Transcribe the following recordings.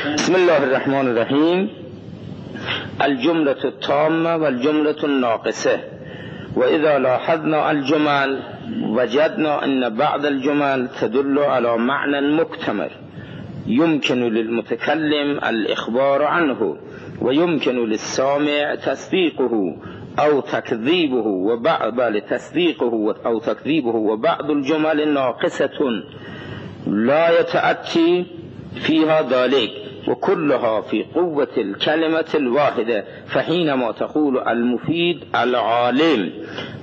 بسم الله الرحمن الرحیم. الجملة التامة والجملة الناقصة. وإذا لاحظنا الجمل وجدنا أن بعض الجمل تدل على معنى مكتمل يمكن للمتكلم الإخبار عنه ويمكن للسامع تصديقه أو تكذيبه وبعض الجمل ناقصة لا يتأتي فيها ذلك وكلها في قوة الكلمة الواحدة. فحينما تقول المفيد العالم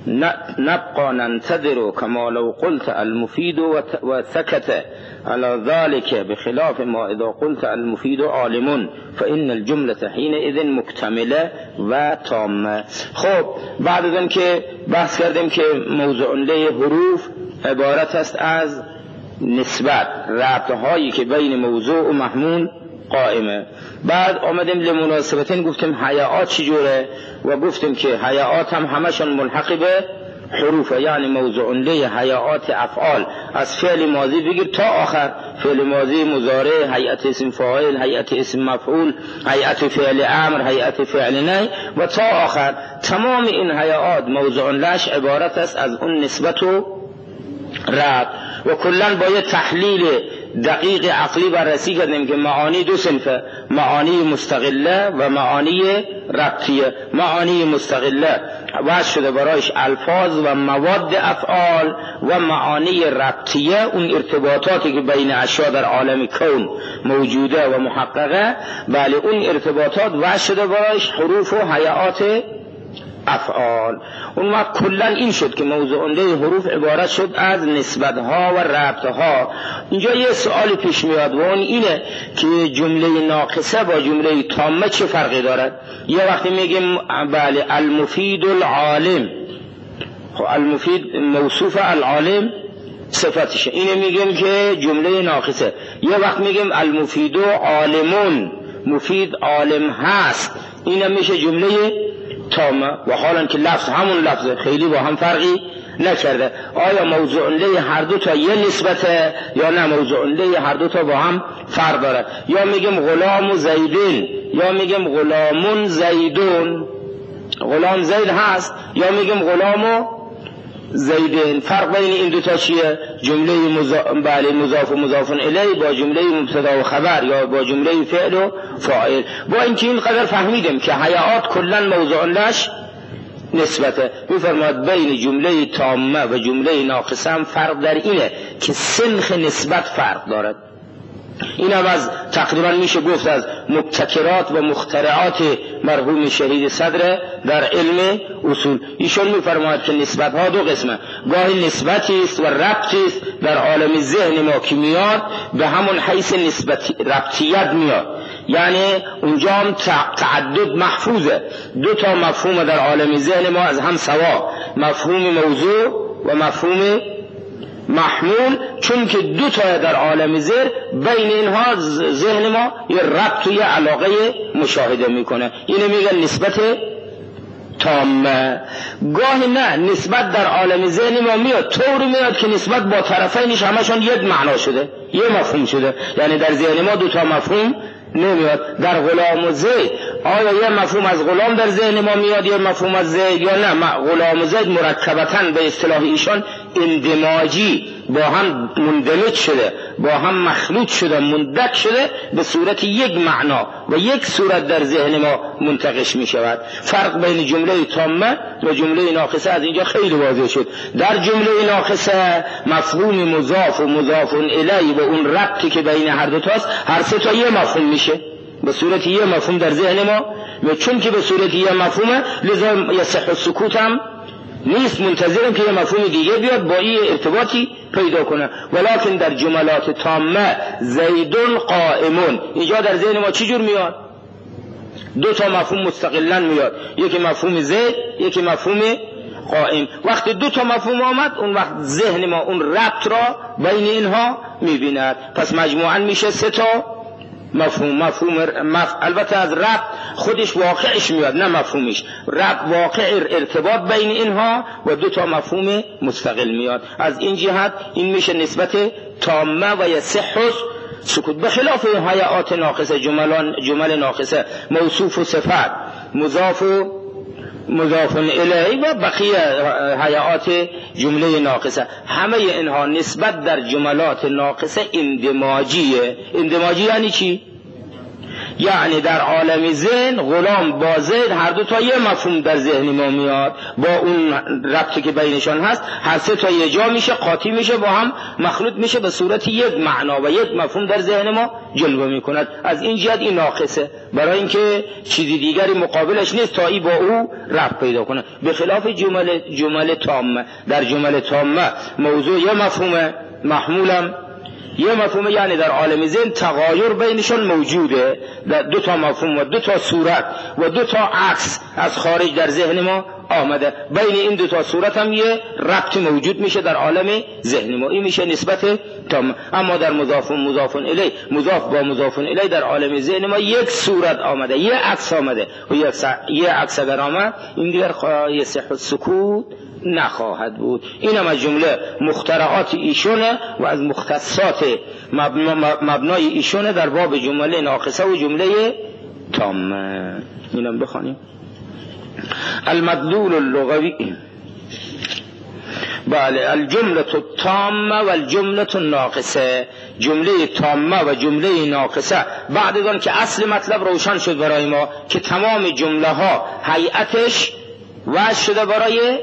نبقى ننتظر كما لو قلت المفيد وسكت على ذلك، بخلاف ما إذا قلت المفيد عالم فإن الجملة حينئذ مكتملة و تامة. خب بعد از این که بحث کردیم که موضوع له حروف عبارت است از نسبت، ربطهایی که بین موضوع و محمول قائمه. بعد آمدیم لمناسبتین گفتیم حیات چجوره و گفتیم که حیات هم همشون ملحق به حروفه، یعنی موضوع له حیات افعال از فعل ماضی بگیر تا آخر، فعل ماضی، مضارع، هیئت اسم فاعل، هیئت اسم مفعول، هیئت فعل امر، هیئت فعل نهی و تا آخر. تمام این حیات موضوع لهش عبارت است از اون نسبت و ربط و کلا باید تحلیل دقیق عقلی بررسی کردیم که معانی دو صنفه، معانی مستقله و معانی ربطیه. معانی مستقله وضع شده برایش الفاظ و مواد افعال و معانی ربطیه اون ارتباطاتی که بین اشیاء در عالم کون موجوده و محققه، بله اون ارتباطات وضع شده برایش حروف و هیئات افعال. اون وقت کلا این شد که موضوع له حروف عبارت شد از نسبتها و ربطها. اینجا یه سوالی پیش میاد و اون اینه که جمله ناقصه با جمله تامه چه فرقی دارد؟ یه وقتی میگیم بله المفید العالم، خب المفید موصوف، العالم صفتشه، اینه میگیم که جمله ناقصه. یه وقت میگیم المفید عالمون، مفید عالم هست، اینه میشه جمله تامه و حالا که لفظ همون لفظ خیلی با هم فرقی نکرده. آیا موضوع له هر دو تا یه نسبته یا نه موضوع له هر دو تا با هم فرق داره؟ یا میگیم غلام و زیدین یا میگیم غلامون زیدون، غلام زید هست یا میگیم غلام و زیدین. فرق بین این دوتا چیه؟ جمله مضاف و مضاف الیه با جمله مبتدا و خبر یا با جمله فعل و فاعل. با اینکه این قدر فهمیدیم که حیات کلا موضوع لهش نسبته، میفرماد بین جمله تامه و جمله ناقصه هم فرق در اینه که سنخ نسبت فرق دارد. این هم از تقریبا میشه گفت از مبتکرات و مخترعات مرحوم شهید صدر در علم اصول. ایشون میفرماید که نسبت ها دو قسمه، گاهی نسبتی است و ربطی است. در عالم ذهن ما که میاد به همون حیث نسبت ربطیت میاد، یعنی اونجا هم تعدد محفوظه، دو تا مفهوم در عالم ذهن ما از هم سوا، مفهوم موضوع و مفهوم محمول، چون که دو تا در عالم ذهن بین اینها ذهن ما یه ربط و یه علاقه مشاهده میکنه. اینه میگن نسبت تامه. گاهی نه، نسبت در عالم ذهن ما میاد طوری میاد که نسبت با طرفینش همشون یک معنا شده، یه مفهوم شده، یعنی در ذهن ما دو تا مفهوم نمیاد. در غلام و زید آیا یه مفهوم از غلام در ذهن ما میاد یه مفهوم از زید یا نه؟ غلام و زید مرکبتاً به اصطلاح ایشان اندماجی با هم مندمج شده، با هم مخلوط شده، مندک شده، به صورت یک معنا و یک صورت در ذهن ما منتقش می شود. فرق بین جمله تامه و جمله ناقصه از اینجا خیلی واضح شد. در جمله ناقصه مفهوم مضاف و مضاف الیه و اون ربطی که بین هر دو تاست، هر سه تا یه مفهوم میشه به صورت یه مفهوم در ذهن ما، و چون که به صورت یه مفهومه لذا یصح السکوت هم نیست، منتظرم که یه مفهوم دیگه بیاد با این ارتباطی پیدا کنه. ولکن در جملات تامه زیدون قائمون، اینجا در ذهن ما چی جور میاد؟ دو تا مفهوم مستقلا میاد، یکی مفهوم زید یکی مفهوم قائم. وقتی دو تا مفهوم آمد اون وقت ذهن ما اون ربط را بین اینها میبیند. پس مجموعاً میشه سه تا مفهوم. البته از ربط خودش واقعش میاد نه مفهومش، ربط واقع ارتباط بین اینها و دو تا مفهوم مستقل میاد. از این جهت این میشه نسبت تامه و یصح سکوت. به خلاف هیئات ناقصه، جمل ناقصه، موصوف و صفت، مضاف و مضاف الیه و بقیه هیئات جمله ناقصه، همه اینها نسبت در جملات ناقصه اندماجیه. اندماجی یعنی چی؟ یعنی در عالم ذهن غلام با زید هر دو تا یه مفهوم در ذهن ما میاد، با اون ربطی که بینشان هست هر سه تا یه جا میشه، قاطی میشه، با هم مخلوط میشه، به صورت یک معنا و یک مفهوم در ذهن ما جلوه میکند. از این جهت این ناقصه، برای اینکه چیزی دیگری مقابلش نیست تا ای با او ربط پیدا کنه. به خلاف جمل تامه، در جمل تامه موضوع یه مفهومه، محمولم یه مفهومه، یعنی در عالم ذهن تغایر بینشون موجوده، در دو تا مفهوم و دو تا صورت و دو تا عکس از خارج در ذهن ما آمده، بین این دو تا صورت هم یه ربط موجود میشه در عالم ذهن ما، این میشه نسبت تام. اما در مضاف الیه، مضاف با مضاف الیه در عالم ذهن ما یک صورت آمده، یه عکس آمده و یه عکس اگر آمد این دیگر یصح السکوت نخواهد بود. این هم از جمله مخترعات ایشونه و از مختصات مبنای ایشونه در باب جمله ناقصه و جمله تامه. اینم بخوانیم. المدلول اللغوی، بله، الجمله التامه و الجمله الناقصه، جمله تامه و جمله ناقصه. بعد از آن که اصل مطلب روشن شد برای ما که تمام جمله ها هیئتش وجه شده برای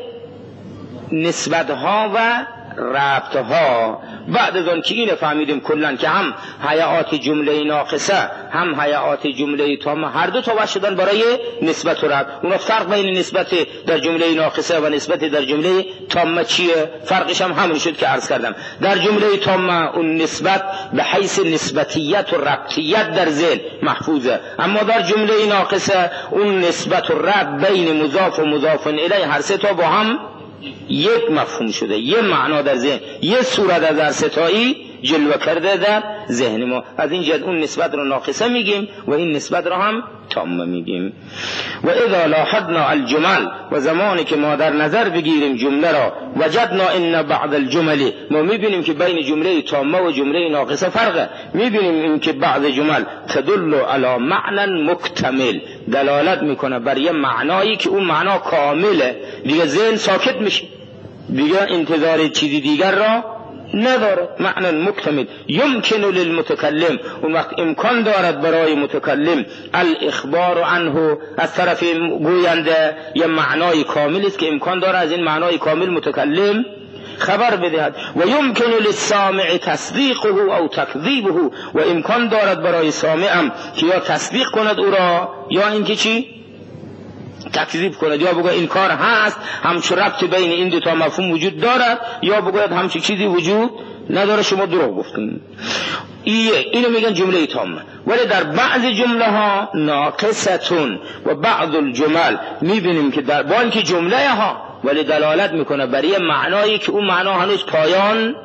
نسبت ها و ربط ها، بعد از آن که اینو فهمیدیم کلن که هم هیئات جمله ناقصه هم هیئات جمله تامه هر دو تا وجه شدن برای نسبت و ربط. اون فرق بین نسبت در جمله ناقصه و نسبت در جمله تامه چیه؟ فرقش هم همون شد که عرض کردم. در جمله تامه اون نسبت به حیث نسبتیت و ربطیت در ذهن محفوظه، اما در جمله ناقصه اون نسبت و ربط بین مضاف و مضاف الیه هر سه تا با هم یک مفهوم شده، یه معنا در ذهن، یه صورت از هر ستایی جلوه کرده در ذهن ما. از این جهت اون نسبت رو ناقصه میگیم و این نسبت رو هم تامه میگیم. و اذا لاحظنا الجمل، و زمانی که ما در نظر بگیریم جمله را، وجدنا ان بعض الجمل، ما میبینیم که بین جمله تامه و جمله ناقصه فرقه، میبینیم این که بعض جمل تدل علی معنی مکتمل، دلالت میکنه بر یه معنایی که اون معنا کامله، دیگه ذهن ساکت میشه، دیگه انتظار چیزی دیگر را نداره. معنی مکتمل یمکن للمتکلم، اون وقت امکان دارد برای متکلم الاخبار عنه، از طرف گوینده یه معنای کامل است که امکان داره از این معنای کامل متکلم خبر بدهد. و یمکن للسامع تصدیقه او تکذیبه، و امکان دارد برای سامعم که یا تصدیق کند او را یا اینکه چی تکذیب کند، یا بگوید این کار هست، همچون ربط بین این دو تا مفهوم وجود دارد، یا بگوید همچون چیزی وجود نداره، شما دروغ گفتین. اینو میگن جمله تامه. ولی در بعض جمله ها ناقصتون و بعض الجمل میبینیم که در با اینکه جمله ها ولی دلالت میکنه برای معنایی که اون معنا هنوز پایان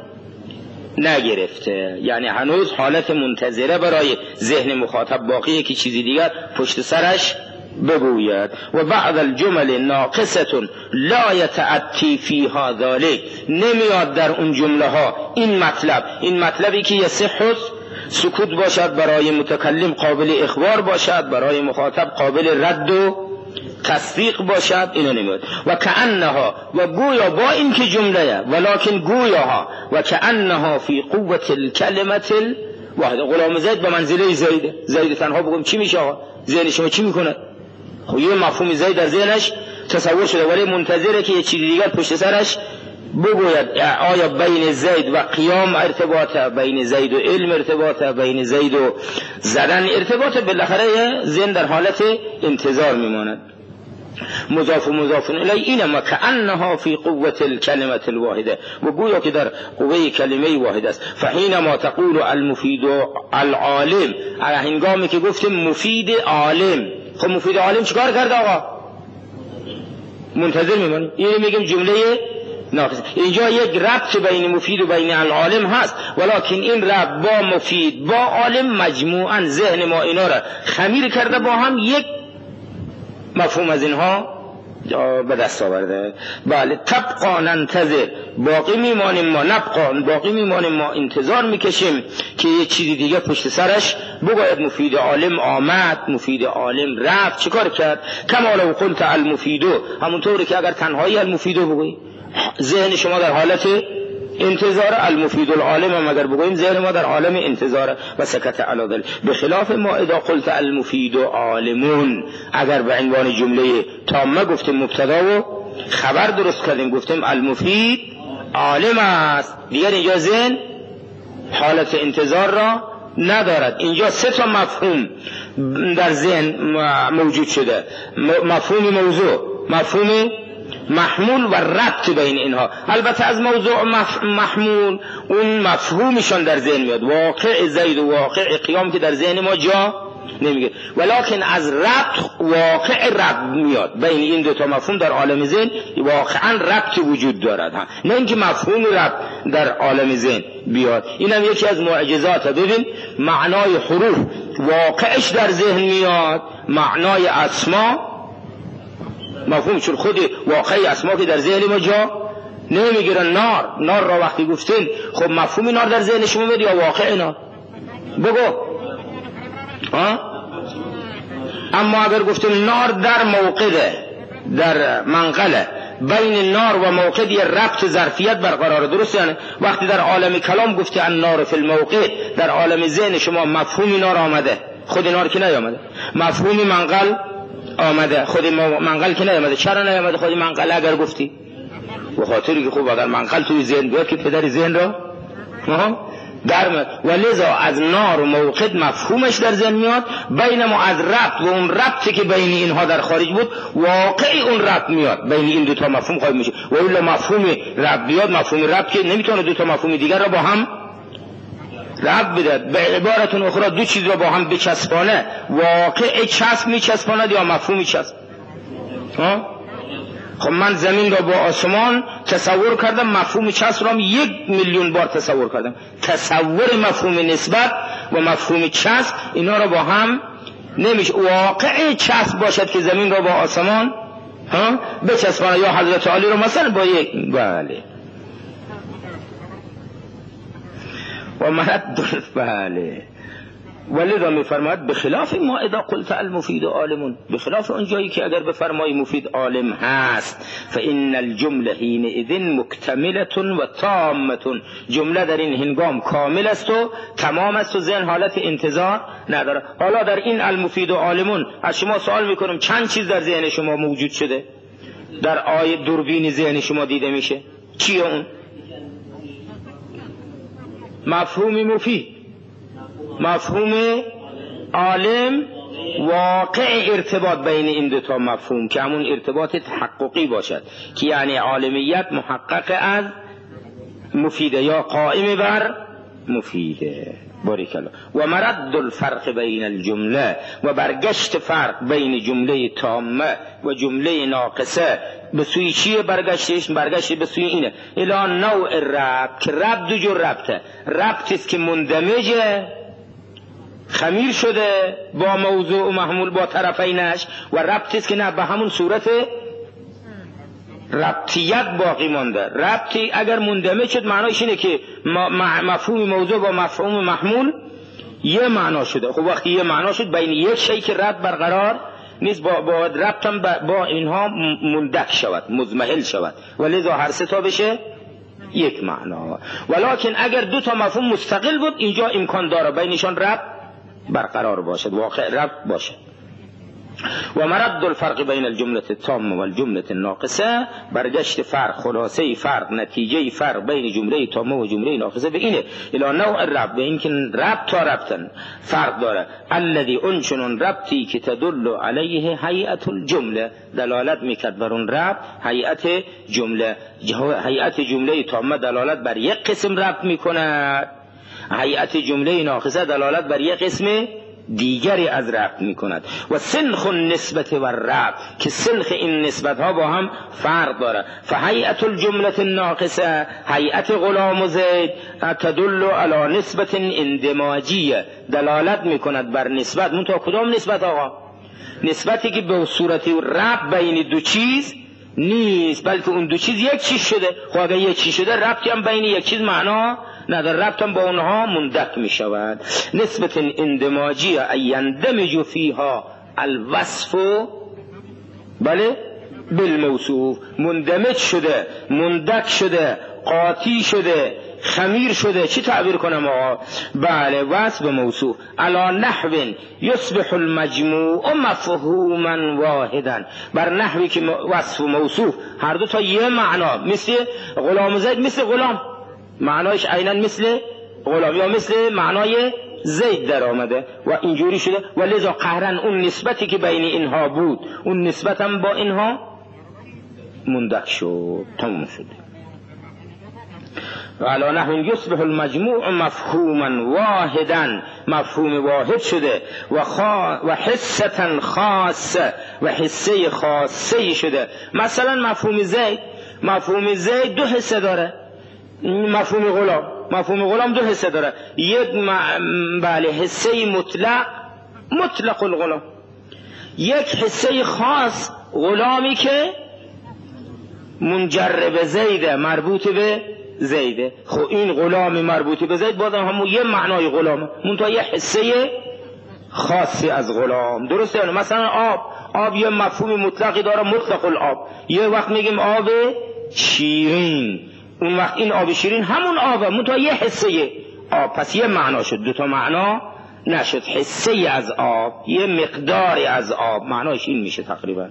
نگرفته، یعنی هنوز حالت منتظره برای ذهن مخاطب باقیه که چیزی دیگر پشت سرش بگوید. و بعض الجمل ناقصتون لا یتأتی فیها ذالک، نمیاد در اون جمله ها این مطلبی که یصح سکوت باشد، برای متکلم قابل اخبار باشد، برای مخاطب قابل رد و تصدیق باشد، اینو نمیاد. و کأنها، و گویا با این که جمله ولکن گویاها، و کأنها فی قوت الکلمه الواحده. غلام زید به منزله زید تنها بگم چی میشه؟ ذهن شما چی میکنه؟ خب یه مفهوم زید در ذهنش تصور شده، ولی منتظره که یه چیز دیگر پشت سرش بگوید. آیا بین زید و قیام ارتباطه، بین زید و علم ارتباطه، بین زید و زدن ارتباطه، بالاخره ذهن در حالت انتظار میماند. مضاف و مضاف الیه اینما کأنها فی قوت الکلمه الواحده، و گویا که در قوه کلمه واحد است. فحینما تقول المفید العالم، هنگامی که گفتیم مفید عالم، خب مفید عالم چیکار کرد آقا؟ منتظر میمونیم. اینو میگیم جمله ناقص. اینجا یک ربط بین مفید و بین العالم هست، ولکن این ربط با مفید با عالم مجموعاً ذهن ما اینا را خمیر کرده، با هم یک مفهوم از اینها به دست آورده. بله تبقا ننتظر، باقی میمانیم ما، نبقا باقی میمانیم ما، انتظار میکشیم که یه چیزی دیگه پشت سرش بگوید. مفید عالم آمد، مفید عالم رفت، چه کار کرد؟ کما لو قلت المفیدو، همونطوری که اگر تنهایی المفیدو بگویی ذهن شما در حالت انتظار، المفید العالم هم اگر بگوییم ذهن ما در عالم انتظار. و سکت علی ذلک، بخلاف ما اذا قلت المفید عالمون، اگر به عنوان جمله تامه گفتیم مبتدا و خبر درست کردیم گفتیم المفید عالم است، دیگر اینجا ذهن حالت انتظار را ندارد. اینجا سه تا مفهوم در ذهن موجود شده، مفهوم موضوع، مفهوم محمول و ربط بین اینها. البته از موضوع محمول اون مفهومشان در ذهن میاد، واقع زید و واقع قیام که در ذهن ما جا نمیگه، ولکن از ربط واقع ربط میاد بین این دو تا مفهوم در عالم ذهن، واقعا ربطی وجود دارد، نه اینکه مفهوم ربط در عالم ذهن بیاد. اینم یکی از معجزات. ببین معنای حروف واقعش در ذهن میاد، معنای اسما مفهوم، چون خود واقعی اسما که در ذهن ما جا نمیگیرن. نار را وقتی گفتین، خب مفهوم نار در ذهن شما میاد یا واقع نار؟ بگو. اما اگر گفتیم نار در موقعه، در منقله، بین نار و موقع یه ربط ظرفیت برقرار، درست؟ یعنی وقتی در عالم کلام گفتی النار فی الموقع، در عالم ذهن شما مفهوم نار آمده، خود نار که نیامده، مفهوم منقل آمده، خود منقل که نیامده. چرا نیامده خود منقل اگر گفتی؟ به خاطری که خوب اگر منقل توی ذهن بیاد که پدر ذهن را در و لذا از نار و موقد مفهومش در ذهن میاد، بین ما از ربط و اون ربطی که بین اینها در خارج بود واقعی اون ربط میاد، بین این دوتا مفهوم خواهد میشه. و الا مفهوم ربط بیاد، مفهوم ربط که نمیتونه دوتا مفهوم دیگر را با هم ربط بده. به عبارت اخرى دو چیز را با هم بچسبانه، واقع چسب میچسباند یا مفهومی چسب. خب من زمین را با آسمان تصور کردم، مفهوم چسب را 1,000,000 بار تصور کردم. تصور مفهوم نسبت و مفهوم چسب اینا را با هم نمیشه. واقع چسب باشد که زمین را با آسمان بچسبانه، یا حضرت علی را مثلا با یک. بله و مرد بله. ولذا میفرماید بخلاف ما اذا قلت المفید عالم، بخلاف اون جایی که اگر بفرمایی مفید عالم هست، فان الجمله حینئذ مکتمله و تامه، جمله در این هنگام کامل است و تمام است و ذهن حالت انتظار نداره. حالا در این المفید عالمون از شما سوال میکنم چند چیز در ذهن شما موجود شده، در آیه دوربین ذهن شما دیده میشه؟ چیه اون؟ مفهوم مفید، مفهوم عالم، واقع ارتباط بین این دو تا مفهوم که همون ارتباط تحققی باشد که یعنی عالمیت محقق از مفیده یا قائم بر مفیده. بارک الله. و مرد الفرق بین الجمله، و برگشت فرق بین جمله تامه و جمله ناقصه به سوی چیه؟ برگشت به سوی اینه، الی نوع ربط، که ربط دو جور ربطه. ربطی است که مندمجه، خمیر شده با موضوع و محمول با طرفینش، و ربطی است که نه به همون صورت ربطیت باقی مانده. ربطی اگر مندمج شد معناش اینه که مفهوم موضوع با مفهوم محمول یه معنا شده. خب وقتی یه معنا شد بین یک شی که ربط برقرار نیست، با ربط هم با اینها مندک شود، مزمحل شود، ولذا هر سه تا بشه یک معنا. ولکن اگر دو تا مفهوم مستقل بود اینجا امکان داره بینشان ربط برقرار باشد، واقع ربط باشد. و مرد الفرق بین الجمله التامه و الجمله الناقصه، برگشت فرق، خلاصه فرق، نتیجه فرق بین جمله تامه و جمله ناقصه به اینه، الی نوع الربط، به این که ربط تا ربطن فرق داره. الذی انشن ربطی که تدل علیه هیئت الجمله، دلالت میکرد بر اون ربط هیئت جمله. هیئت جمله تامه دلالت بر یک قسم ربط میکنه، هیئت جمله ناقصه دلالت بر یک قسم دیگری از ربط می کند. و سنخ النسبت و ربط، که سنخ این نسبت ها با هم فرق داره. فهیئت الجمله الناقصه، هیئت غلام و زید، تدل علی نسبت اندماجیه، دلالت می کند بر نسبت. منتها کدام نسبت آقا؟ نسبتی که به صورت ربط بین دو چیز نیست، بلکه اون دو چیز یک چیز شده. خب اگر یک چیز شده ربطی هم بین یک چیز معنا نداره، ربط هم با اونها مندک می شود. نسبت اندماجی ایندمج فیها الوصف بله بالموصوف، مندمج شده، مندک شده، قاطی شده، خمیر شده. چی تعبیر کنم آقا؟ بله وصف به موصوف. علی نحو یصبح المجموع مفهوما واحدا، بر نحوی که وصف و موصوف هر دو تا یه معنا، مثل غلام زید مثل غلام، معنایش عیناً مثل غلام یا مثل معنای زید در آمده و اینجوری شده. و لذا قهرن اون نسبتی که بین اینها بود اون نسبت هم با اینها مندک شد، تموم شده. و علی نحو یصبح المجموع مفهوما واحدا، مفهوم واحد شده. و حسه خاصه، و حسه خاصه شده. مثلا مفهوم زید دو حسه داره، مفهوم غلام دو حسه داره. یک بله حسه مطلق الغلام، یک حسه خاص غلامی که منجر به زیده، مربوط به زیده. خب این غلام مربوط به زید بازم همون یه معنای غلامه، منتها یه حسه خاصی از غلام. درسته؟ یعنی مثلا آب یه مفهوم مطلقی داره، مطلق الآب. یه وقت میگیم آب شیرین، اون وقت این آب شیرین همون آبه، منتها یه حسه آب. پس یه معنا شد، دو تا معنا نشد. حسه از آب، یه مقداری از آب، معناش این میشه تقریبا.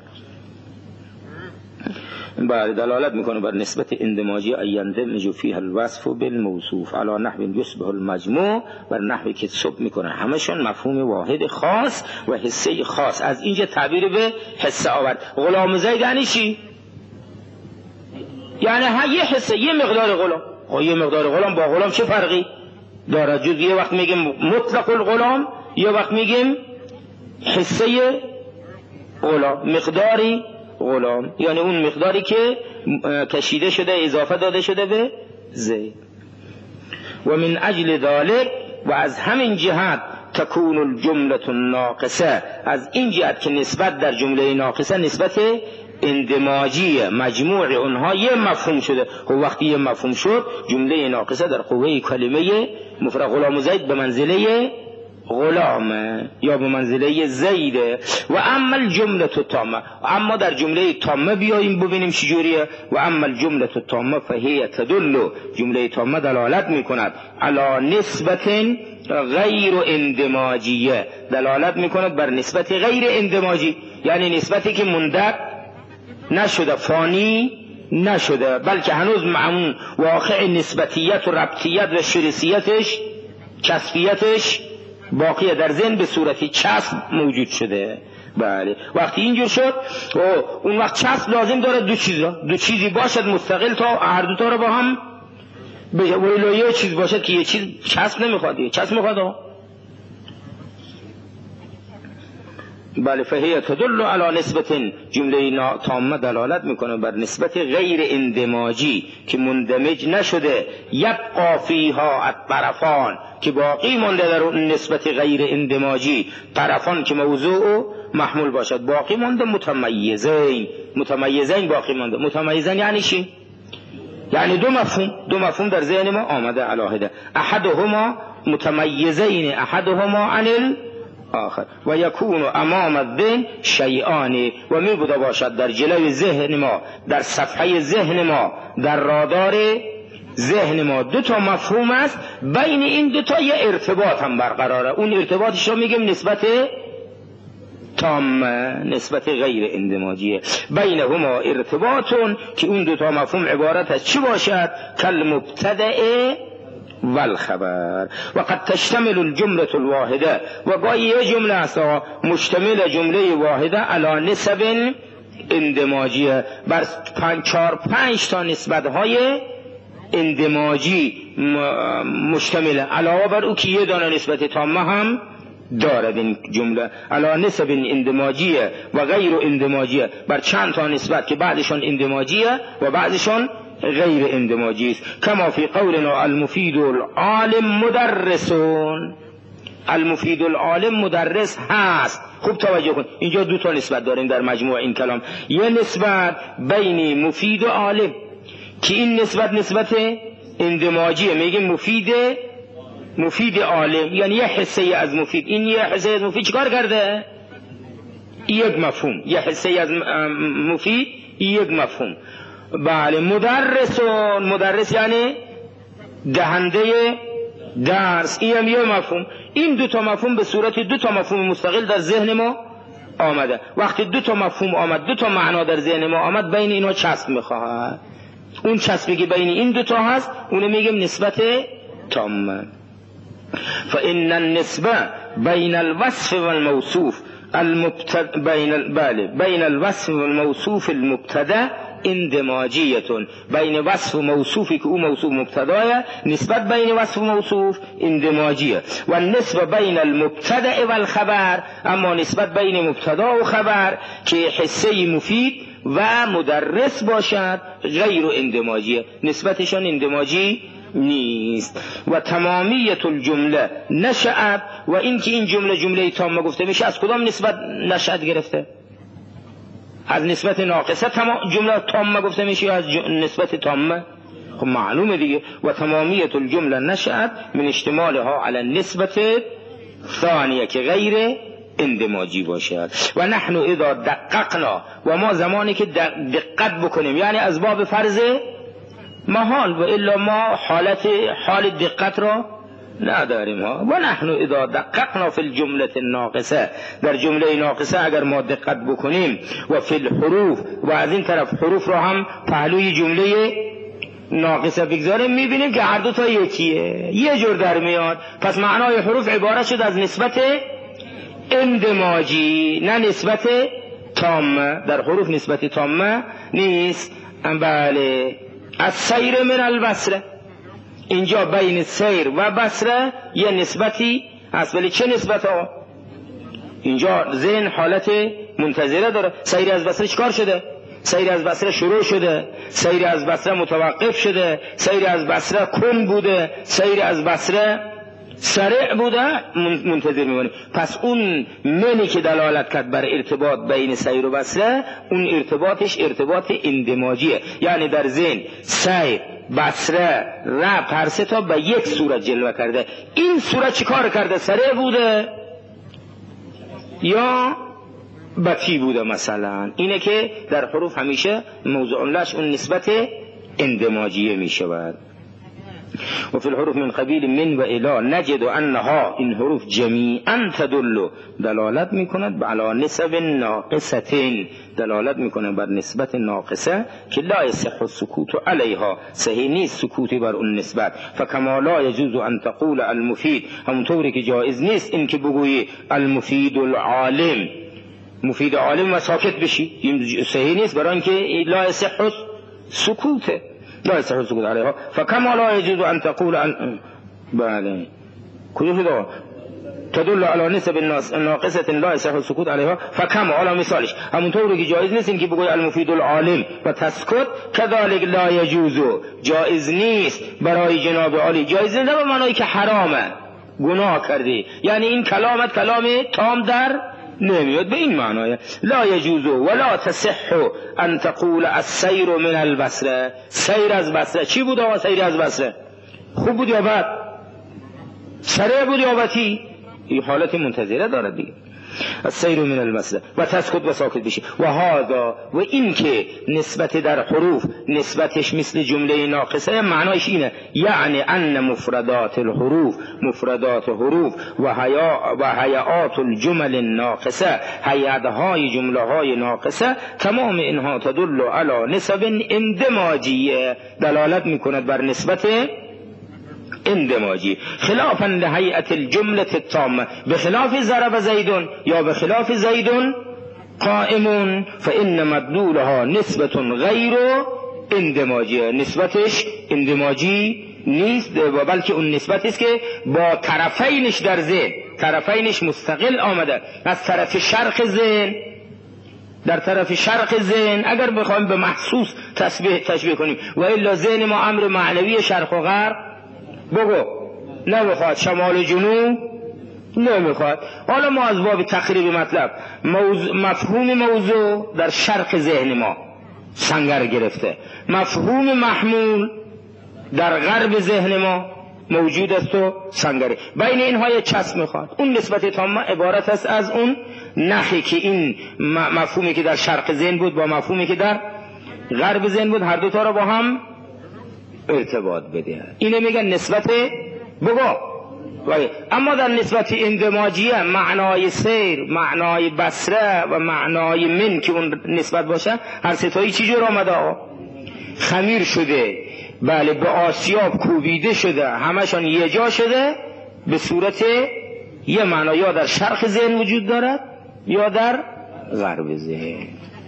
بعد دلالت میکنه بر نسبت اندماجی ایندمج فیها الوصف بالموصوف علی نحو یشبه المجموع، بر نحوی که شبیه میکنه همشون مفهوم واحد خاص و حسه خاص. از اینجا تعبیر به حسه آورد. غلام زید یعنی چی؟ یعنی یه حسه، یه مقدار غلام. خب یه مقدار غلام با غلام چه فرقی داره؟ جز یه وقت میگیم مطلق الغلام، یه وقت میگیم حسه غلام، مقداری غلام، یعنی اون مقداری که کشیده شده، اضافه داده شده به زید. و من اجل ذلك، و از همین جهت تکون الجمله الناقصه، از این جهت که نسبت در جمله ناقصه نسبت اندماجی مجموع اونها یه مفهوم شده. و وقتی یه مفهوم شد جمله ناقصه در قوه کلمه مفرد غلام زید به منزله غلامه یا به منزله زیده. و اما الجمله التامه، اما در جمله تامه بیاییم ببینیم چجوریه. و اما الجمله التامه فهی تدل، جمله تامه دلالت میکند علی نسبت غیر اندماجیه، دلالت میکند بر نسبت غیر اندماجی، یعنی نسبتی که مندک نشده، فانی نشده، بلکه هنوز معمون واقع نسبتیت و ربطیت و شرسیتش، کسبیتش باقیه در ذهن به صورتی چسب موجود شده. بله وقتی اینجور شد اون وقت چسب لازم داره دو چیزی باشد مستقل تا هر دو تا رو با هم بشه. ولی یه چیز باشد که یه چیز چسب نمیخواد، چسب میخواد. بله فهی تدل علی نسبت، جمله تامه دلالت میکنه بر نسبت غیر اندماجی که مندمج نشده. یبقى فیها الطرفان، که باقی مانده در اون نسبت غیر اندماجی طرفان که موضوع محمول باشد، باقی مانده متمیزین باقی مانده. متمیزین یعنی چی؟ یعنی دو مفهوم در ذهن ما آمده علاهده. احدهما متمیزین، احدهما عن آخر. و یکون امام الذهن شیئان، و می بوده باشد در جلوی ذهن ما، در صفحه ذهن ما، در رادار ذهن ما دو تا مفهوم است. بین این دو تا یه ارتباط هم برقراره. اون ارتباطش رو میگیم نسبت تام، نسبت غیر اندماجیه. بینهما ارتباطون، که اون دو تا مفهوم عبارت از چی باشد؟ کل مبتدأ والخبر. و قد تشتمل الجمله الواحده، و گاهی یه جمله است مشتمل جمله واحده علی نسب اندماجیه، بر 4-5 تا نسبت های اندماجی مشتمله، علاوه بر او که یه دانه نسبت تامه هم دارد. این جمله علی نسب اندماجیه و غیر اندماجیه، بر چند تا نسبت که بعضشون اندماجیه و بعضشون غیر اندماجی است. کما فی قولنا المفید العالم مدرسون، المفید العالم مدرس هست. خوب توجه کن، اینجا دو تا نسبت داریم در مجموع این کلام. یه نسبت بین مفید و عالم که این نسبت اندماجیه، میگیم مفید عالم، یعنی یه حصه از مفید. این یه حصه از مفید چیکار کرده؟ یک مفهوم. یه حصه از مفید یک مفهوم. بله. مدرس یعنی دهنده درس، این هم یه مفهوم. این دو تا مفهوم به صورت دو تا مفهوم مستقل در ذهن ما آمده. وقتی دو تا مفهوم آمد، دو تا معنا در ذهن ما آمد، بین اینا چسب میخواهد. اون چسبی که بین این دو تا هست اونو میگیم نسبت تامه. فإن النسبة بين الوصف والموصوف بين الوصف والموصوف المبتدا اندماجیه. بین وصف و موصوفی که او موصوف مبتداه، نسبت بین وصف و موصوف اندماجیه. و نسبت بین المبتدا و الخبر، اما نسبت بین مبتدا و خبر که حصه مفید و مدرس باشد غیر اندماجیه، نسبتشان اندماجی نیست. و تمامیت الجمله نشأت، و این که این جمله تامه گفته میشه از کدام نسبت نشأت گرفته؟ از نسبت ناقصه جمله تامه گفته میشه یا از نسبت تامه؟ خب معلومه دیگه. و تمامیت الجمله نشأت من اشتمالها علی النسبت ثانیه که غیر اندماجی باشد. و نحن اذا دققنا، و ما زمانی که دقت بکنیم، یعنی از باب فرض محال، و الا ما حال دقت را نداریم ها. و نحن اذا دققنا فی الجمله الناقصه، در جمله ناقصه اگر ما دقت بکنیم، و فی الحروف، و از این طرف حروف را هم پهلوی جمله ناقصه بگذاریم، میبینیم که هر دو تا یکیه، یه جور در میاد. پس معنای حروف عبارت شد از نسبت اندماجی، نه نسبت تامه. در حروف نسبت تامه نیست. بله. از سیر من البصره، اینجا بین سیر و بصره یه نسبتی هست. ولی چه نسبت ها؟ اینجا ذهن حالت منتظره داره. سیر از بصره چکار شده؟ سیر از بصره شروع شده، سیر از بصره متوقف شده، سیر از بصره کن بوده، سیر از بصره سریع بوده، منتظر میمونیم. پس اون منی که دلالت کرد بر ارتباط بین سیر و بصره، اون ارتباطش ارتباط اندماجیه، یعنی در ذهن سیر، بصره، رب هر سه تا به یک صورت جلوه کرده. این صورت چی کار کرده؟ سریع بوده یا بطیء بوده مثلا. اینه که در حروف همیشه موضوع لش اون نسبت اندماجیه می شود. و فی الحروف من قبیل من و الی نجد انها، این حروف جمیعا تدل، دلالت میکند علی نسب ناقصه، دلالت میکنه بر نسبت ناقصه که لا یصح السکوت علیها، صحیح نیست سکوتی بر اون نسبت. فکما لا یجوز ان تقول المفید، همونطوری که جایز نیست این که بگویی المفید العالم، مفید عالم و ساکت بشی، این صحیح نیست، برای اینکه لا یصح السکوت، لا يصح السكوت عليها. فكما لا يجوز أن تقول بله كله تدل على نسب ناقصة لا يصح السكوت عليها. فكما على مثالش همونطوری که جایز نیست این که بگوی المفید العالم و تسکت، كذلك لا يجوز، جایز نیست برای جناب عالی، جایز نیست به معنی که حرامه، گناه کردی، یعنی این کلامت کلام تام در نمیاد، به این معنی لا یجوز ولا تصح ان تقول السیر من البصره، سیر از بصره چی بود آقا؟ سیر از بصره خوب بود یا بد؟ سریع بود یا بطیء؟ این حالت منتظره داره دیگه. السیر من البصره و تسکت و ساکت بشی. و هذا، و این که نسبت در حروف نسبتش مثل جمله ناقصه، معنایش اینه یعنی ان مفردات الحروف، مفردات حروف و هیئات الجمل الناقصه، هیئت‌های جمله‌های ناقصه، تمام اینها تدل علی نسب اندماجیه، دلالت میکند بر نسبت اندماجی، خلافا لهیئت الجمله التامه، بخلاف ضرب زید یا بخلاف زید قائم، فان مدلولها نسبت غیر اندماجیه، نسبتش اندماجی نیست، و بلکه اون نسبتی است که با طرفینش در ذهن، طرفینش مستقل آمده. از طرف شرق ذهن، در طرف شرق ذهن اگر بخوایم به محسوس تشبیه کنیم، و الا ذهن ما امر معنوی شرق و غرب بگو نبخواد، شمال و جنوب نمیخواد. حالا ما از باب تقریب مطلب مفهوم موضوع در شرق ذهن ما سنگر گرفته، مفهوم محمول در غرب ذهن ما موجود است و سنگره، بین اینها یه چسب میخواد. اون نسبت تامه عبارت است از اون نحی که این مفهومی که در شرق ذهن بود با مفهومی که در غرب ذهن بود هر دوتا رو با هم ارتباط بده. اینه میگن نسبت بگو. اما در نسبت اندماجیه معنای سیر، معنای بصره و معنای من که اون نسبت باشه، هر ستایی چی جور آمده؟ خمیر شده، بله، به آسیاب کوبیده شده، همشان یه جا شده به صورت یه معنا، یا در شرق ذهن وجود دارد یا در غرب ذهن.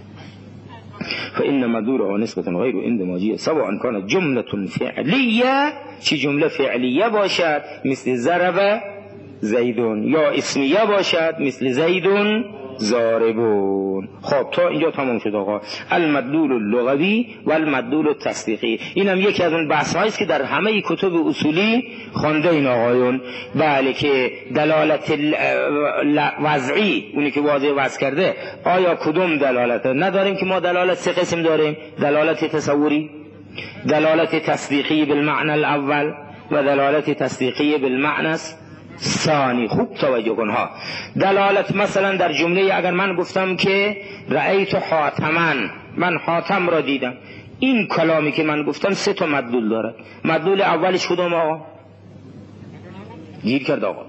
فإن مدورها نسبة غير اندماجية سواء كانت جملة فعلية، چی جمله فعلیه باشد مثل ضرب زیدون، یا اسمیه باشد مثل زیدون ضاربون. خب تا اینجا تمام شد آقا. المدلول اللغوی و المدلول التصدیقی، اینم یکی از اون بحث هاییست که در همه کتب اصولی خوانده این آقایون. بله، که دلالت وضعی، اونی که واضح وضع کرده، آیا کدوم دلالت نداریم؟ که ما دلالت سه قسم داریم: دلالت تصوری، دلالت تصدیقی بالمعنى الاول و دلالت تصدیقی بالمعنى ثانی. خوب توجه کن ها. دلالت مثلا در جمله اگر من گفتم که رأیت حاتمن، من حاتم را دیدم، این کلامی که من گفتم سه تا مدلول داره. مدلول اولش کدوم آقا؟ گیر کرد آقا.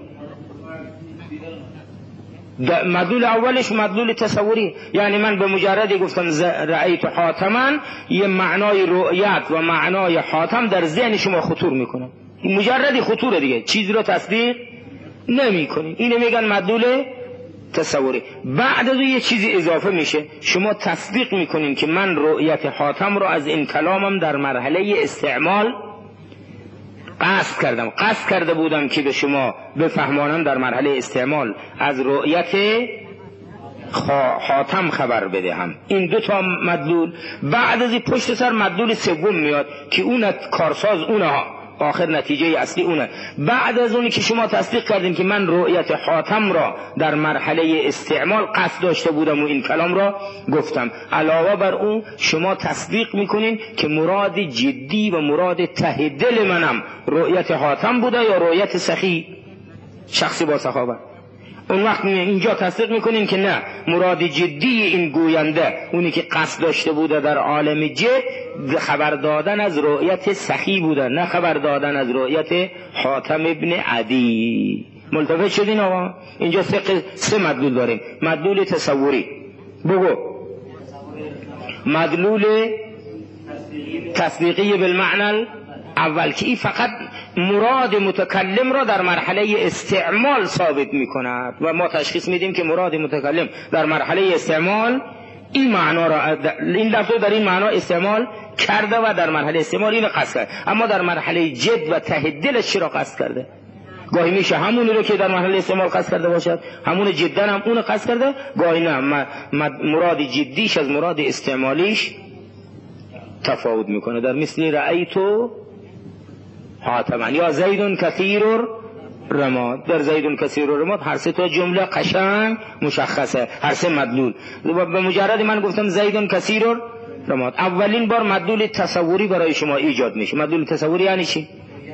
مدلول اولش مدلول تصوری، یعنی من به مجردی گفتم رأیت حاتمن، یه معنای رؤیت و معنای حاتم در ذهن شما خطور میکنه، مجردی خطوره دیگه، چیزی رو تصدیق نمی کنین. اینو میگن مدلول تصوری. بعد از یه چیزی اضافه میشه، شما تصدیق میکنین که من رؤیت حاتم رو از این کلامم در مرحله استعمال قصد کرده بودم که به شما بفهمانم در مرحله استعمال از رؤیت حاتم خبر بدهم. این دو تا مدلول. بعد از پشت سر مدلول سوم میاد که اون کارساز اونها، آخر نتیجه اصلی اونه. بعد از اونی که شما تصدیق کردین که من رؤیت حاتم را در مرحله استعمال قصد داشته بودم و این کلام را گفتم، علاوه بر اون شما تصدیق میکنین که مراد جدی و مراد ته دل منم رؤیت حاتم بوده یا رؤیت سخی، شخصی با سخاوت. اون وقت اینجا تصدیق میکنین که نه، مراد جدی این گوینده، اونی که قصد داشته بوده در عالم جد، خبر دادن از رؤیت سخی بوده، نه خبر دادن از رؤیت حاتم ابن عدی. ملتفت شدین آقا؟ اینجا سه مدلول داریم. مدلول تصوری بگو، مدلول تصدیقی بالمعنى اول که این فقط مراد متکلم را در مرحله استعمال ثابت می کند و ما تشخیص میدیم که مراد متکلم در مرحله استعمال این معنا را، این لفظ در این معنا استعمال کرده و در مرحله استعمال این قصد کرده. اما در مرحله جد و ته دلش چرا قصد کرده؟ گاهی میشه همون رو که در مرحله استعمال قصد کرده باشد، همون جدا هم اون قصد کرده، گاهی نه، مراد جدیش از مراد استعمالیش تفاوت میکنه. در مثل رأیتو حاتمن یا زیدون کثیر رماد، در زیدون کثیر رماد هر سه تا جمله قشنگ مشخصه، هر سه مدلول. به مجرد من گفتم زیدون کثیر رماد، اولین بار مدلول تصوری برای شما ایجاد میشه. مدلول تصوری یعنی چی؟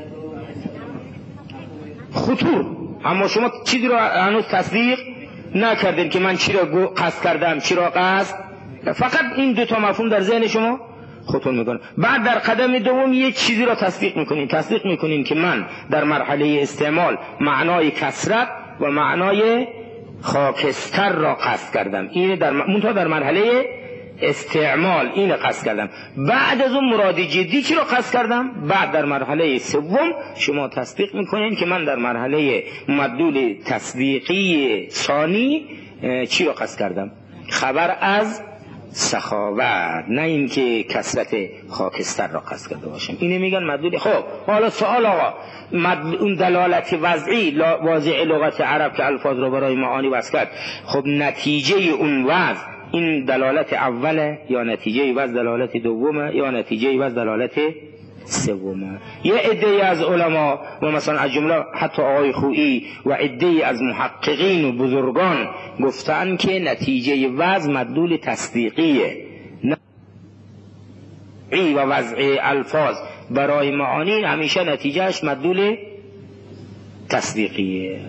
خطور. اما شما چیزی رو هنوز تصدیق نکردین که من چی رو قصد کردم، چی رو قصد، فقط این دو تا مفهوم در ذهن شما خطور میکنه. بعد در قدم دوم یک چیزی را تصدیق میکنین که من در مرحله استعمال معنای کثرت و معنای خاکستر را قصد کردم، این در مرحله استعمال این قصد کردم. بعد از اون مراد جدی چی را قصد کردم؟ بعد در مرحله سوم شما تصدیق میکنین که من در مرحله مدلول تصدیقی ثانی چی را قصد کردم؟ خبر از سخاوت، نه این که کثرت خاکستر را قصد کرده باشم. اینه میگن مدلول. خب حالا سوال آقا، اون دلالت وضعی واضع لغت عرب که الفاظ را برای معانی وضع کرد، خب نتیجه اون وضع این دلالت اوله یا نتیجه وضع دلالت دومه یا نتیجه وضع دلالت سوم. یه عده از علما و مثلا از جمله حتی آقای خویی و عده از محققین و بزرگان گفتن که نتیجه وضع مدلول تصدیقیه و وضع الفاظ برای معانی همیشه نتیجهش مدلول تصدیقیه.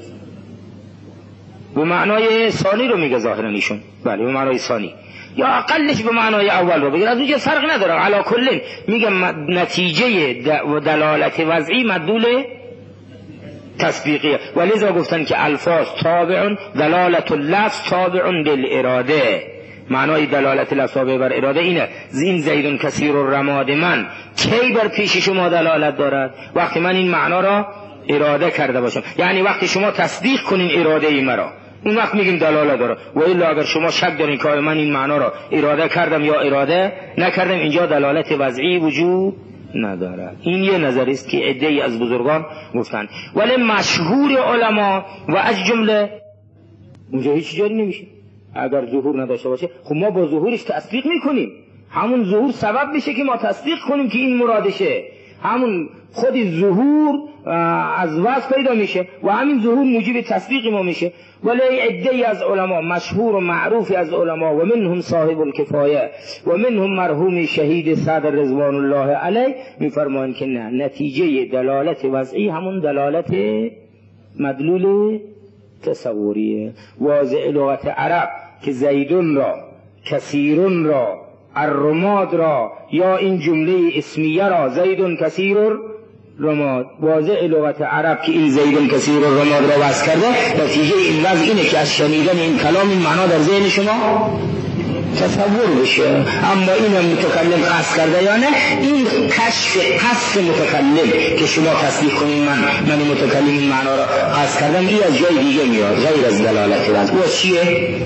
و معنای ثانی رو میگه ظاهرا ایشون، بله به معنای ثانی یا اقلش به معنای اول رو بگیر، از اونجا فرق نداره. علا کل میگه نتیجه و دلالت وضعی مدلول تصدیقیه. ولذا گفتن که الفاظ تابع دلالت اللفظ تابع بالاراده. معنای دلالت لفظ تابع بر اراده اینه. این زیدون کثیر الرماد من کی بر پیش شما دلالت دارد؟ وقتی من این معنا را اراده کرده باشم، یعنی وقتی شما تصدیق کنین اراده ای مرا، اون وقت میگیم دلاله داره. و الا اگر شما شک دارین که من این معنا را اراده کردم یا اراده نکردم، اینجا دلالت وضعی وجود نداره. این یه نظری است که عده‌ای از بزرگان گفتن، ولی مشهور علما و از جمله اونجا هیچ جایی نمیشه. اگر ظهور نداشته باشه خب ما با ظهورش تصدیق میکنیم، همون ظهور سبب میشه که ما تصدیق کنیم که این مرادشه. همون خود ظهور از وصف پیدا میشه و همین ظهور موجب تصدیق ما میشه. ولی عده‌ای از علما مشهور و معروف از علما و منهم صاحب الکفایه و منهم مرحوم شهید صدر رضوان الله علیه میفرمایند که نه، نتیجه دلالت وضعی همون دلالت مدلول تصوریه. واضع لغت عرب که زیدون را، کثیرون را، الرماد را یا این جمله اسمیه را زیدون کثیر رماد، واضع لغت عرب که این زیدون کثیر رماد را وضع کرده، نتیجه این وضع اینه که از شنیدن این کلام این معنا در ذهن شما تصور بشه. اما این متکلم قصد کرده یا نه، این کشف قصد متکلم که شما تصدیق کنید من متکلم این معنا را قصد کردم، این از جای دیگه میاد غیر از دلالت وضع. و چیه؟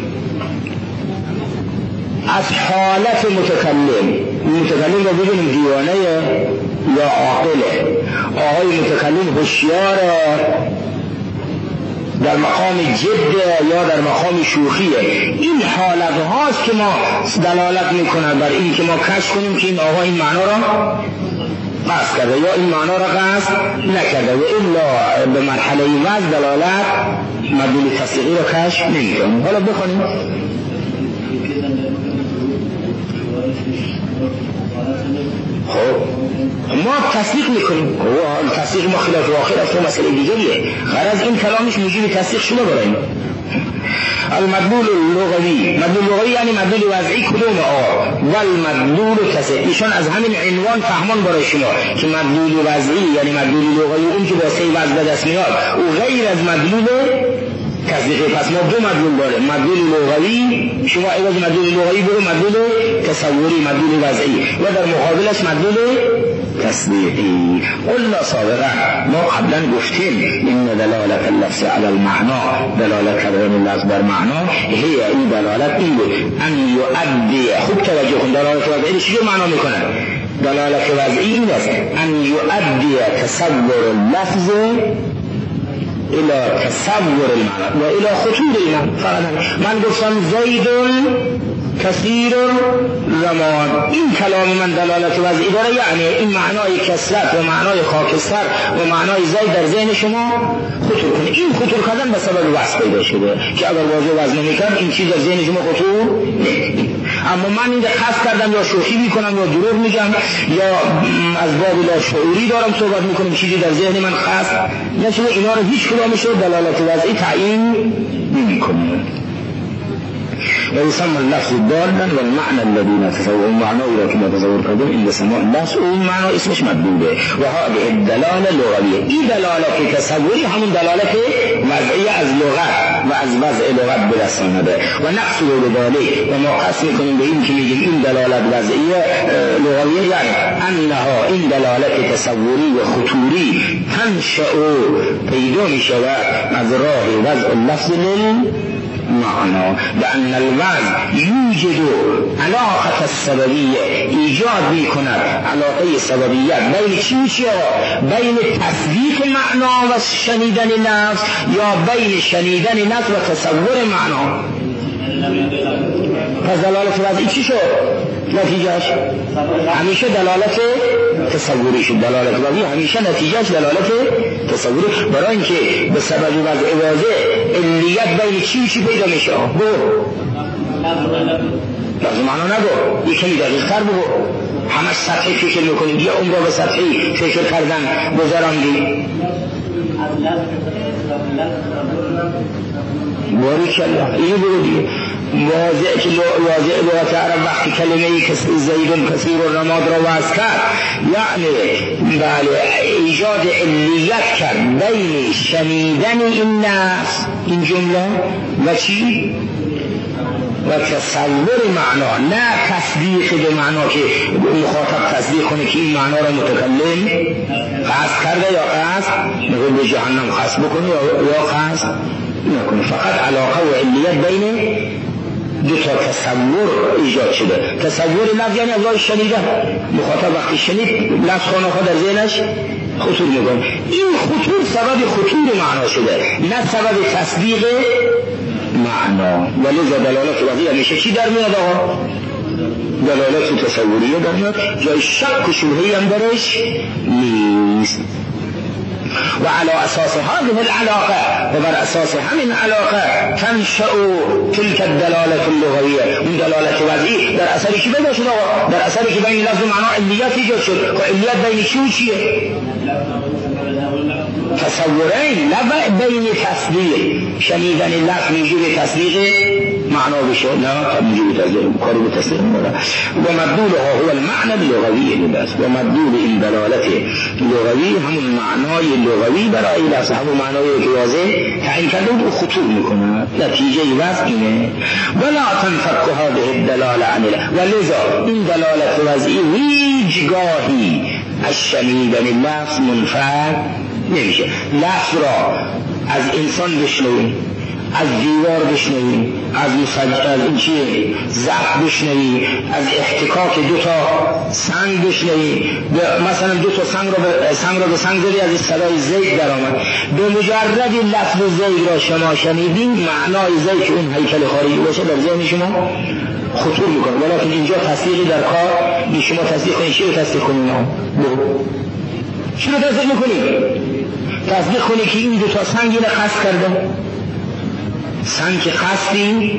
از حالت متکلم رو ببینیم دیوانه یا عاقله. آقای متکلم هوشیاره، در مقام جد یا در مقام شوخیه. این حالت هاست که ما دلالت میکنن بر این که ما کشف کنیم که این آقا این معنا را قصد کرده یا این معنا را قصد نکرده، و الا به مرحله وضع دلالت مدلول تصدیقی را کشف نمیکنیم. حالا بخونیم خب ما تصدیق میکنیم، تصدیق ما خلاف واقع است و مسئله دیگریه. غرض این کلامش موجب تصدیق شده برایم. المدلول اللغوی، مدلول لغوی یعنی مدلول وضعی کدوم و المدلول تصدیق. ایشان از همین عنوان فهمان برای شما که مدلول وضعی یعنی مدلول لغوی اون که با سه وضع به دست میاد او غیر از مدلول تصدیقی. پس ما دو مدلول داره، مدلول لغوی، شما عوض مدلول لغوی برو مدلول تصوری، مدلول وضعی، و در مقابلش مدلول تصدیقی. قلنا سابقا ما قبلا گفتیم این دلالت اللفظ علی المعنا، دلالت کردن لفظ بر معنا، هی این دلالت این بود ان یؤدی. خوب توجه کن، دلالت وضعی چجور معنا میکنه؟ دلالت وضعی این است ان یؤدی تصور اللفظ الى تصور المعنى و الى خطور المعنى. فقط من گفتم زید کثیر رماد، این کلام من دلالت وضعی داره، یعنی این معنای کثرت و معنای خاکستر و معنای زید در ذهن شما خطور کنه. این خطور کردن به سبب وصف پیدا شده که اگر واضح وضع نمی‌کرد این چیز در ذهن شما خطور نمی‌کنه. اما من این قصد کردم یا شوخی میکنم یا دروغ میگم یا از باب لاشعوری دارم صحبت میکنم، چیزی در ذهن من قصد نشده، اینا رو هیچ کدامش رو دلالت وضعی تعیین نمی‌کنه. ويسمى اللفظ ضالا والمعنى الذي نتصور المعنى إذا كنا تصور كذب إن سماء اللفظ والمعنى اسمش مدلوله. وهذه الدلالة اللغوية، إي دلالة تصوري هم دلالة وضعية از لغة وأز وضع لغة برسانه ده. ونقصد بذلك وما قسم كنين بإن كميجين إن دلالة وضعية لغوية يعني أنها إن دلالة تصوري وخطوري تنشأ پیدا میشود از راه وضع اللفظ معنى، لأن الوضع يوجد علاقة السببية، ایجاد میکند علاقه سببیت بین چیزها، بین تصدیق معنا و شنیدن لفظ یا بین شنیدن لفظ و تصور معنا. پس دلالت وضعی چی شد؟ نتیجهش همیشه دلالت تصوری شد. دلالت وضعی همیشه نتیجهش دلالت تصوری، برای اینکه به سبب وضع واضح علیت بین چی پیدا میشه. لازم معنا نگو، یکی دقیق تر بگو. همش سطحی فکر میکنیم، یه عمر به سطحی فکر کردن گذراندی. باریکالله، این بگو دیگه. واضح لغت عرب وقتی کلمه‌ای زیدون کثیر و رماد را وضع کرد، یعنی بله ایجاد علیت کرد بین شنیدن این نفس، این جمله و چی؟ و تصور معنا، نه تصدیق به معنا که مخاطب تصدیق کنه که این معنا را متکلم قصد کرده یا قصد نقول به جهنم قصد بکنه یا قصد نکنه. فقط علاقه و علیت بین دو تا تصور ایجاد شده. تصور لفظ یعنی از شنیدن، مخاطب وقتی شنید لفظ خانه ها در ذهنش خطور میکنه. این خطور سبب خطور معنا شده، نه سبب تصدیق معنا. ولذا دلالت وضعی همیشه چی در میاد آقا؟ دلالت تصوریه در میاد، جای شک و شبهه‌ای هم درش نیست. و علی اساس هذه العلاقه و بر اساس همین علاقه تنشأ تلك الدلاله اللغویه. این دلالت وضعی در اثر چی پیدا شد آقا؟ در اثری که بین لفظ و معنا علیت ایجاد شد. و علیت بین چی و چیه؟ تصورین، نه بین تصدیق. شنیدن لفظ میجوری تصدیق معنا بشه، نه میجوری تصدیق کاری به تصدیق معنا. و مدلولها هو المعنى اللغوی لباس. و مدلول این دلالت لغوی همون معنای لغوی برای لفظ، همون معنایی که واضح تعیین کرده و خطور میکنه. نتیجه وضع اینه. ولا تنفك هذه الدلاله عن ولذا این دلالت وضعی هیچگاهی از شنیدن لفظ منفک نمیشه. لفظ را از انسان بشنویم، از دیوار بشنویم، از این چیه زخم بشنویم، از احتکاک دو تا سنگ بشنویم. مثلا دو تا سنگ را به سنگ زدی، از صدای زید در آمد. به مجرد لفظ زید را شما شنیدین، معنای زید که اون هیکل خارجی باشه در ذهن شما خطور میکنه. ولیکن اینجا تصدیقی در کار نیست. شما تصدیق کنید، چی رو تصدیق کنید؟ چی رو تصدیق میکنید؟ تصدیق کنید که این دو تا سنگ اینه قصد کرده. سنگ که قصدی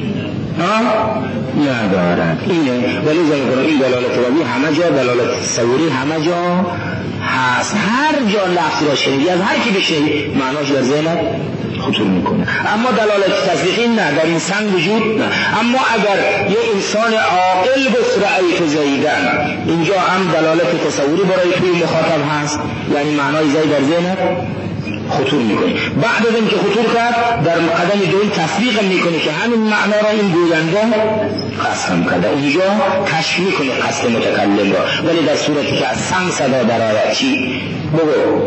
ندارد اینه. ولی زمین این دلالت وضعی همه جا، دلالت تصوری همه جا هست. هر جا لفظ را شنیدی، از هر کی بشنیدی معناش در ذهنت خطور میکنه. اما دلالت تصدیقی نه، در این سنگ وجود نه. اما اگر یه انسان عاقل گفت رأیت زیدن، اینجا هم دلالت تصوری برای توی مخاطب هست، یعنی معنای زید در ذهنت خطور میکنه. بعد از اینکه خطور کرد در قدم دوم تصدیق میکنه که همین معنا را این گوینده قسم کرده. اونجا کشف میکنه قصد متکلم را. ولی در صورتی که از سنگ صدا درآید چی؟ بگو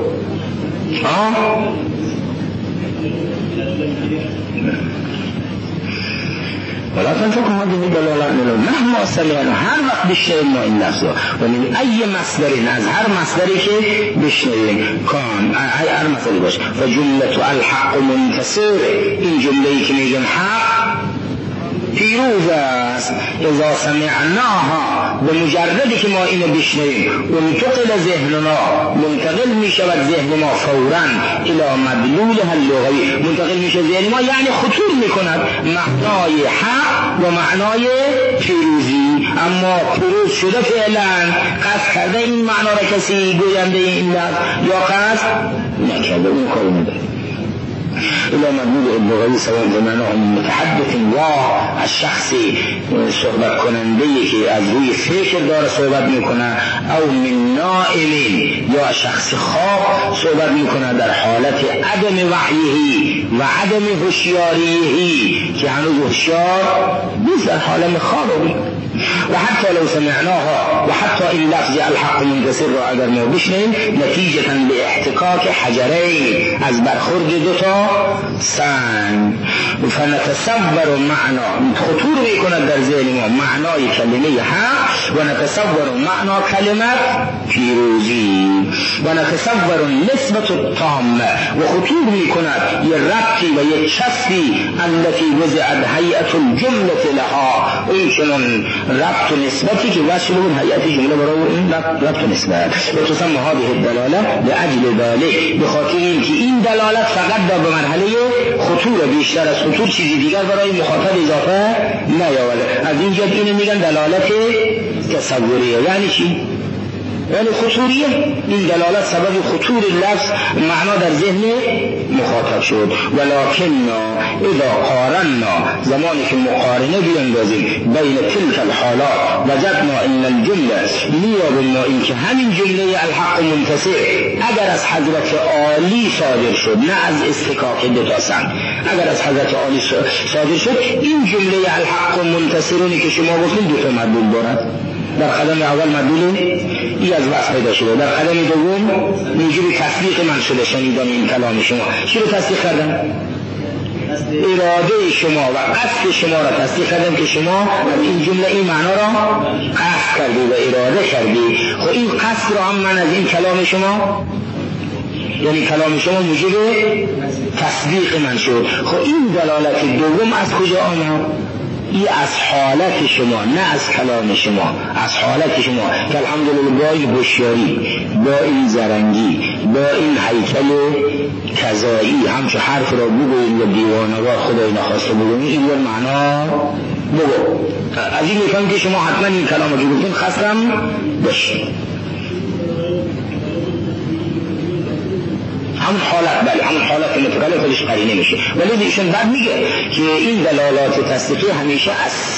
ولا تنفق هذه دلالات مهما سمعنا، هر وقت بشنویم ما این لفظ و من ای مصدری، از هر مصدری که بشنویم کان هر مصدری باشه. و جملت الحق منتصر، این جمله‌ای که میگن حق پیروز است. اذا سمعناها، به مجردی که ما اینو بشنویم، منتقل ذهننا، منتقل میشود ذهن ما فوراً الى مدلولها اللغوی، منتقل میشه ذهن ما، یعنی خطور میکند معنای حق و معنای پیروزی. اما پیروز شده فعلا، قصد کرده این معنا را کسی گوینده این لفظ یا قصد نکرده، اون کاری نداره. إلى مدلول اللغوی سواء زمانه من متحدث و از شخصی صحبت کنندهی که از روی فکر داره صحبت میکنه، او من نائم یا شخص خواب صحبت میکنه در حالت عدم وحیهی و عدم هوشیاریهی که هنوز هوشیار نیست، در عالم خواب. و حتی لو سمعناها، و حتی این لفظ الحق منتصر را اگر ما بشنیم، نتیجتا به احتکاک حجرین، از برخورد دوتا سنگ، فنتصور معنا، خطور میکند در ذهن ما معنای کلمه حق، و نتصور معنا کلمت پیروزی، و نتصور نسبت التامه، و خطور میکند یه ربطی و یه چسبی التي وضعت هیئت الجمله لها، این چنان ربط و نسبتی که وصل اون هیئت جمله برای این ربط و نسبت. و تسمى هذه الدلاله لاجل ذلك، به خاطر اینکه این دلالت فقط به مرحله خطور، بیشتر از خطور چیزی دیگر برای مخاطب اضافه نیاورده. از اینجا اینو میگن دلالت تصوریه. یعنی چی؟ یعنی خطوریه. این دلالت سبب خطور لفظ معنا در ذهن مخاطب شد. ولکننا اذا قارنا، زمانی که مقارنه بیندازیم بین تلك الحالات، وجدنا ان الجمله، میابیم ما این که همین جمله الحق منتصر اگر از حضرت عالی صادر شد، نه از استکاک دوتا سنگ، اگر از حضرت عالی صادر شد، این جمله الحق منتصرونی که شما گفتین دوتا مدلول دارد. در قدم اول مدلول ای از وصف پیدا شده، در قدم دوم اینجوری تصدیق من شده. شنیدن این کلام شما چی رو تصدیق کردن؟ اراده شما و قصد شما را تصدیق کردن که شما این جمله این معنا را قصد کردی و اراده کردی. خب این قصد را هم من از این کلام شما، یعنی کلام شما موجب تصدیق من شد. خب این دلالت دوم از کجا آمد؟ ای از حالت شما، نه از کلام شما، از حالت شما که الحمدلله با این بشیاری، با این زرنگی، با این هیکل کذایی همچه حرف را بگوید و دیوانوار خدای نخواسته بگوید، این یه معنا بگو. از این میفهم که شما حتما این کلام رو گفتین خستم داشتید. همون حالت، بله همون حالت که متقلب خودش قرینه میشه. ولی ایشون بعد میگه که این دلالات تصدیقی همیشه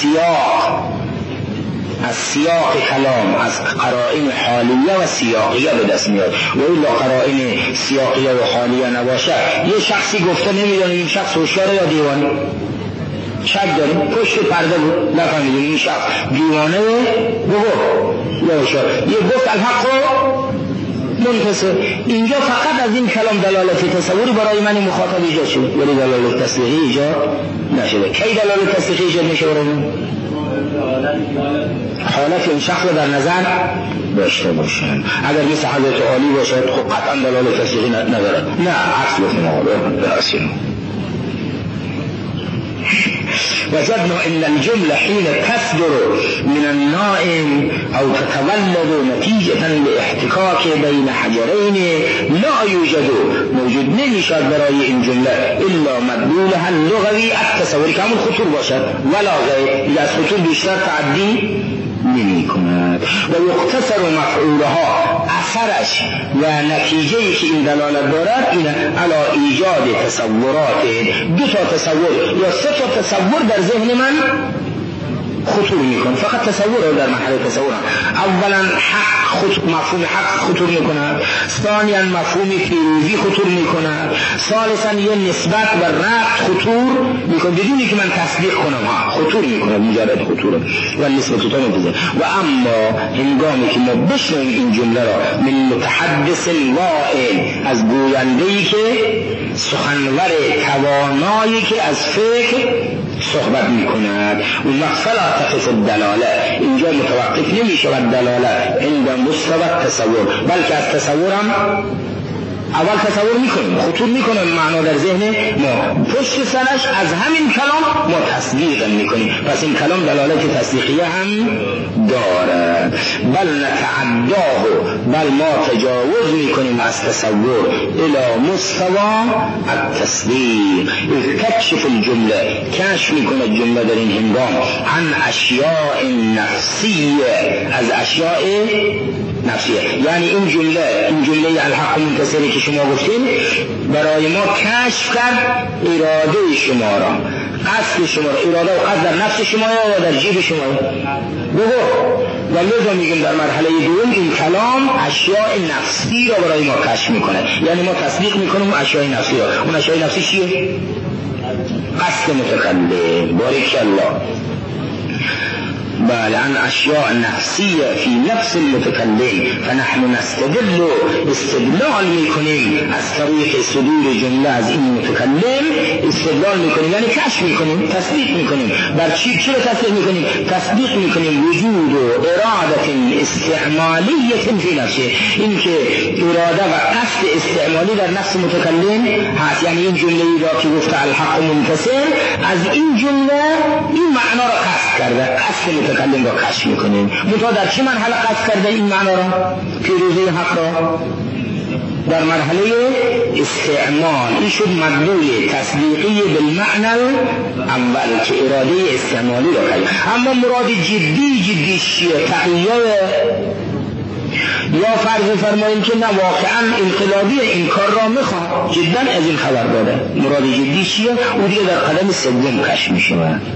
از سیاق کلام، از قرائن حالیه و سیاقیه به دست میاد. و الا قرائن سیاقیه و حالیه نباشه، یه شخصی گفته نمیدونه این شخص هوشیاره یا دیوانه، شک داریم، پشت پرده بود نفهمیدیم این شخص دیوانه یا هوشیار. یه گفت الحق منتصر. اینجا فقط از این کلام دلالت تصوری برای من مخاطب ایجاد شد، ولی دلالت تصدیقی ایجاد نشده. کی دلالت تصدیقی ایجاد میشه برای من؟ حالت این شخص رو در نظر داشته باشن. اگر مثل حضرت عالی باشد خب قطعا دلالت تصدیقی ندارد. نه عکس گفتیم آقا رأسیم. وجدنا ان الجمله حين تصدر من النائم او تتولد نتیجه لاحتکاک بین حجرین لا یوجد، موجود نمیشد برای این جمله الا مدلولها اللغوی التصوری که همون خطور باشد، ولا غیر، از خطور بیشتر تعدی نمی کند. و یقتصر مفعولها، اثرش و نتیجه‌ای که این دلالت دارد این علی ایجاد تصورات، دو تا تصور یا سه تا تصور در ذهن من خطور میکنه. فقط تصور در مرحله تصور اولا حق مفهوم حق خطور میکنه، ثانیا مفهوم پیروزی خطور میکنه، ثالثا یه نسبت و ربط خطور میکنه بدونی که من تصدیق کنم، خطور میکنه مجرد خطور و نسبت تو منتظر. و اما هنگامی که ما بشنویم این جمله را من متحدث واعل، از گوینده‌ای که سخنور توانایی که از فکر صحبت میکند، اون مقصلا تقف الدلاله، اینجا متوقف نمیشود دلاله عند مستوى تصور، بلکه از تصورم اول تصور میکنیم، خطور میکنیم معنا در ذهن ما، پشت سرش از همین کلام ما تصدیق میکنیم. پس این کلام دلالت تصدیقیه هم دارد. بل نتعداه، بل ما تجاوز میکنیم از تصور الى مستوى التصدیق. تکشف الجمله، کشف میکنه جمله در این هنگام عن اشیاء نفسیه، از اشیاء نفسیه. یعنی این جمله الحق منتصری که شما گفتین برای ما کشف کرد اراده شما را، قصد شما را، اراده و قصد در نفس شما یا در جیب شما بگو. و لذا میگیم در مرحله دوم این کلام اشیاء نفسی را برای ما کشف میکنه، یعنی ما تصدیق میکنیم اشیاء نفسی را. اون اشیاء نفسی چیه؟ قصد متکلم. باریکالله. بل عن أشياء نفسية في نفس المتكلم، فنحن نستدل استدلال میکنیم از طریق صدور جمله از این متکلم، استدلال میکنیم یعنی کشف میکنیم، تصدیق میکنیم. بر چی رو تصدیق میکنیم؟ تصدیق میکنیم وجود و اراده استعمالیه فی نفسه، این که اراده و قصد استعمالی در نفس متکلم هست. یعنی این جمله ای را که گفته الحق منفصل، از این جمله این معنا را قصد کرده، قصد متکلم را کشف میکنیم. منتها در چه مرحله قصد کرده این معنا را؟ پیروزی حق را در مرحله استعمال. این شد مدلول تصدیقی بالمعنى اول که اراده استعمالی را کرد. اما مراد جدی چیه؟ تقیه یا فرض فرماییم که نه واقعا انقلابی این کار را میخواد، جدا از این خبر داره. مراد جدی چیه؟ او دیگه در قدم سوم کشف میشه.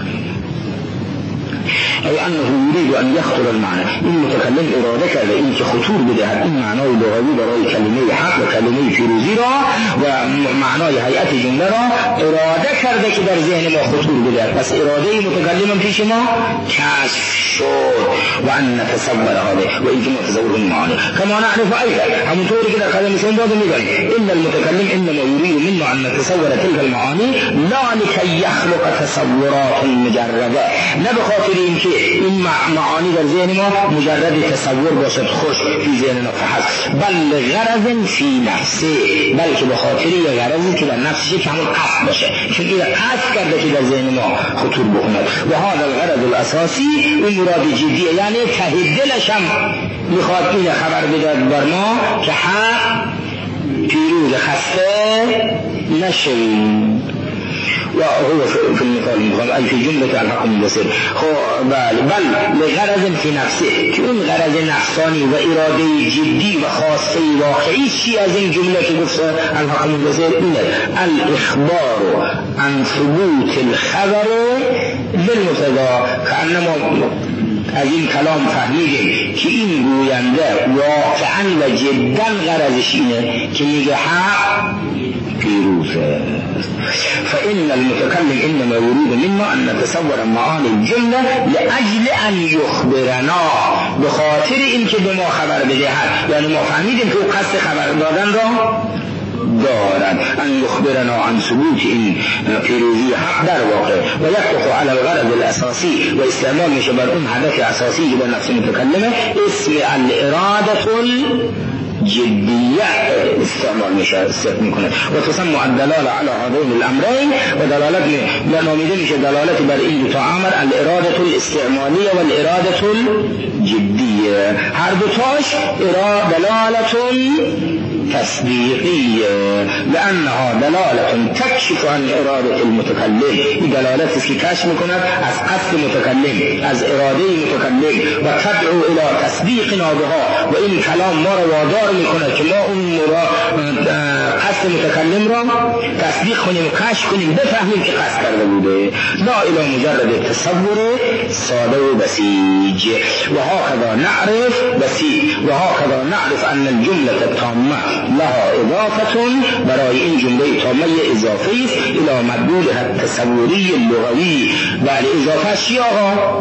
أي أنه يريد أن يخطر المعنى. إن متكلم إرادة كذا إن خطور بدها إن معناه لغوي برأي كلمة حق وكلمة فيروزي ومعناه هيئة جملة إرادة كذا كدر ذهن ما خطور بدها، بس إرادة متكلما في شما كشف شور وأن نتصور هذا وإن تصور المعاني. كما نعرف أيضا هم تقول كده كلام سند هذا ميقال إن المتكلم إنما يريد منا أن نتصور تلك المعاني لا لكي يخلق تصورات مجردة، لا بخاطر إنك این معانی در ذهن ما مجرد تصور باشد خوش فی ذهننا فحسب، بل غرض فی نفسه، بلکه به خاطر یه غرضی که در نفسش که همون قصد باشه، چون این قصد کرده که در ذهن ما خطور بکند. و هذا الغرض الاساسی این مراد جدیه، یعنی ته دلش هم میخواد این خبر بدهد بر ما که حق پیروز خسته نشویم. وهو في المثال أي في جملة الحق المبصر بل لغرض في نفسه، كون غرض نفساني وإرادة جدي وخاصة واقعي شيء از این جملة تقص الحق المبصر الإخبار عن ثبوت الخبر للمبتدا. كأنما از این کلام فهمیدیم که این گوینده واقعا و جدا غرضش اینه که میگه حق پیروزه. فإن المتكلم إنما يريد منا أن نتصور معاني الجملة لأجل أن يخبرنا، بخاطر إن که به ما خبر بدهد، یعنی ما فهمیدیم که او قصد خبر دادن را دارد، أن يخبرنا عن ثبوت إن پیروزی حق در واقع و يطلق على الغرض الأساسي و استعمال میشه بر اون هدف اساسی که به نفس متکلمه اسم الإرادة جدیه استعمال میشه میکنه و تسمى الدلاله على هذين الامرين و دلالت نامیده میشه دلالت بر این دو تا امر الاراده الاستعمالیه و الاراده الجدیه. هر دو تاش دلاله تصدیقیه لانها دلاله تكشف عن اراده المتكلم. این دلالت است که کشف میکند از قصد متکلم، از اراده متکلم و تدعو الى تصدیقنا بها و این کلام ما را وادار میکنه که ما اون قصد متکلم را تصدیق کنیم و کشف کنیم، بفهمیم که قصد کرده بوده، لا الی مجرد تصور ساده و بسیج. و هكذا نعرف بسیج و هكذا نعرف ان الجمله التامه لها اضافه، برای این جمله تامه اضافی است الى مدلولها التصوری اللغوی. بله اضافه چی آقا؟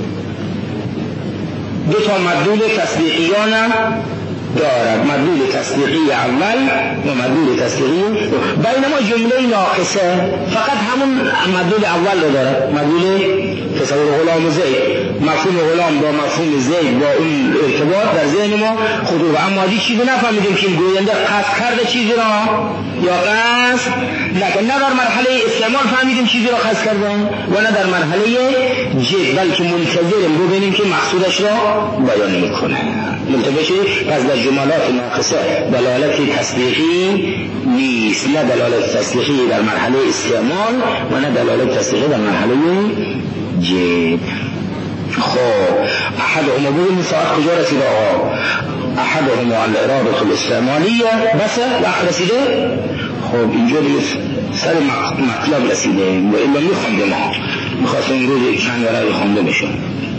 دو تا مدلول تصدیقیان دارد، مدلول تصدیقی اول و مدلول تصدیقی بینما جمله ناقصه فقط همون مدلول اول رو دارد، مدلول تصور غلام زید، مفهوم غلام با مفهوم زید با اون ارتباط در ذهن ما خطور. اما هیچ چیزی نفهمیدیم که گوینده قصد کرده چیزی را یا قصد لکن نه در مرحله استعمال فهمیدیم چیزی را قصد کرده و نه در مرحله جد، بلکه منتظریم ببینیم که مقصودش را بیان میکنه. منتبه شدید؟ پس در جملات ناقصه دلالت تصدیقی نیست، نه دلالت تصدیقی در مرحله استعمال و نه دلالت تصدیقی در مرحله جد. خب احدهما بگیم ساعت کجا رسیده آقا؟ احدهما الاراده الاستعمالیه بس وقت رسیده. خب اینجا دیگه سر مطلب رسیده و الا میخونده، ما میخواستم این روز چند ورقی خونده بشه.